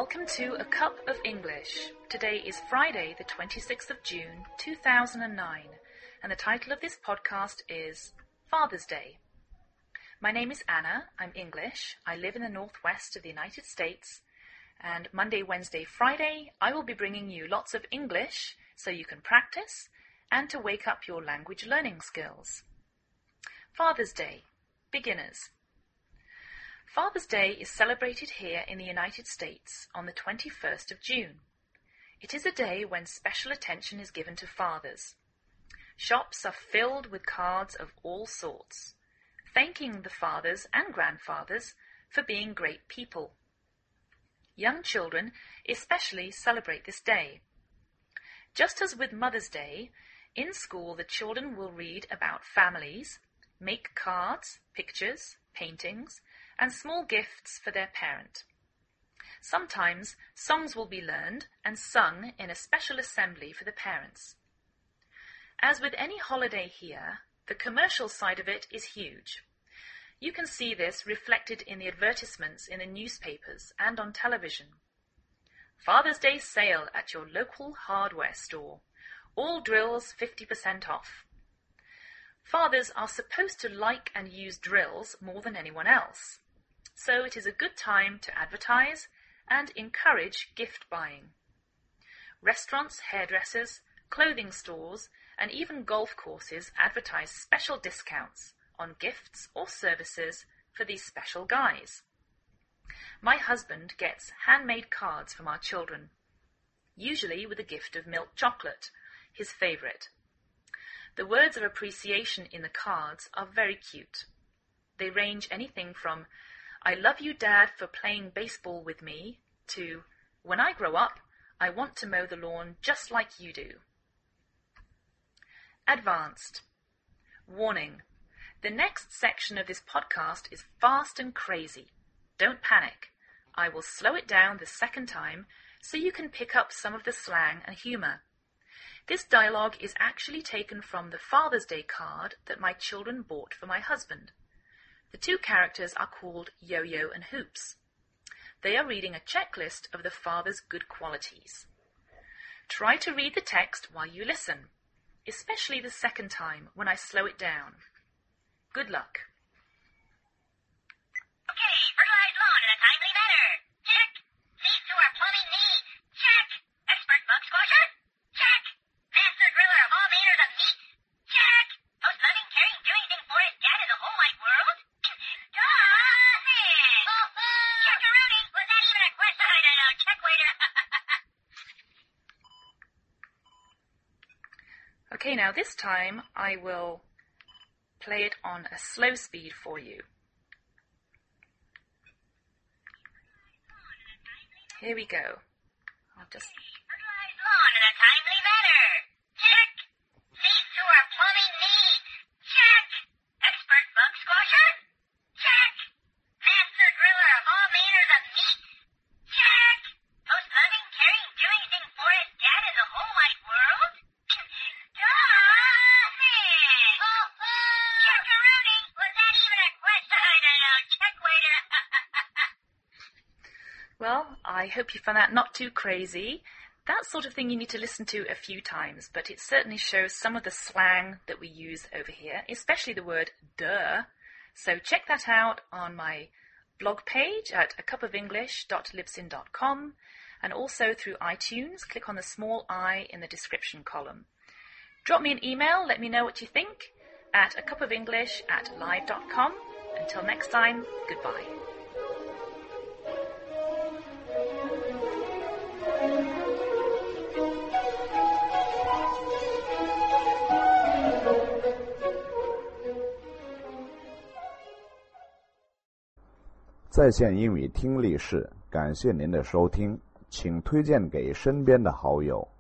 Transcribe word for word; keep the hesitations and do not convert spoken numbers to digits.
Welcome to A Cup of English. Today is Friday, the twenty-sixth of June, two thousand nine, and the title of this podcast is Father's Day. My name is Anna. I'm English. I live in the northwest of the United States, and Monday, Wednesday, Friday, I will be bringing you lots of English so you can practice and to wake up your language learning skills. Father's Day. Beginners. Father's Day is celebrated here in the United States on the twenty-first of June. It is a day when special attention is given to fathers. Shops are filled with cards of all sorts, thanking the fathers and grandfathers for being great people. Young children especially celebrate this day. Just as with Mother's Day, in school the children will read about families, make cards, pictures, paintings, and small gifts for their parent. Sometimes songs will be learned and sung in a special assembly for the parents. As with any holiday here, the commercial side of it is huge. You can see this reflected in the advertisements in the newspapers and on television. Father's Day sale at your local hardware store. All drills fifty percent off. Fathers are supposed to like and use drills more than anyone else, so it is a good time to advertise and encourage gift buying. Restaurants, hairdressers, clothing stores, and even golf courses advertise special discounts on gifts or services for these special guys. My husband gets handmade cards from our children, usually with a gift of milk chocolate, his favourite. The words of appreciation in the cards are very cute. They range anything from, "I love you, Dad, for playing baseball with me," to, "When I grow up, I want to mow the lawn just like you do." Advanced. Warning. The next section of this podcast is fast and crazy. Don't panic. I will slow it down the second time so you can pick up some of the slang and humour. This dialogue is actually taken from the Father's Day card that my children bought for my husband. The two characters are called Yo-Yo and Hoops. They are reading a checklist of the father's good qualities. Try to read the text while you listen, especially the second time when I slow it down. Good luck. Okay, fertilized lawn in a timely manner. Check. Seeds to our plumbing needs. Check. Expert bug squasher. Check. Master driller of all manners of meat. Check. Most loving, caring, doing thing for his dad in the whole wide world. Dawson. Check-a-rooney. Was that even a question? I don't know. Check waiter. Okay, now this time I will play it on a slow speed for you. Here we go. I'll just... Fertilized lawn in a timely manner. Check. Seeds to our plumbing needs. Check. Expert bug squasher. Check. Master driller of all manners of meat. Check. Most loving, caring, doing thing for his dad in the whole wide world. Check-a-rooney. Was that even a question? I don't know. Check waiter. Well, I hope you found that not too crazy. That sort of thing you need to listen to a few times, but it certainly shows some of the slang that we use over here, especially the word duh. So check that out on my blog page at a cup of english dot libsyn dot com, and also through iTunes. Click on the small I in the description column. Drop me an email, let me know what you think, at a cup of english at live dot com. Until next time, goodbye. "在线英语听力室，感谢您的收听，请推荐给身边的好友。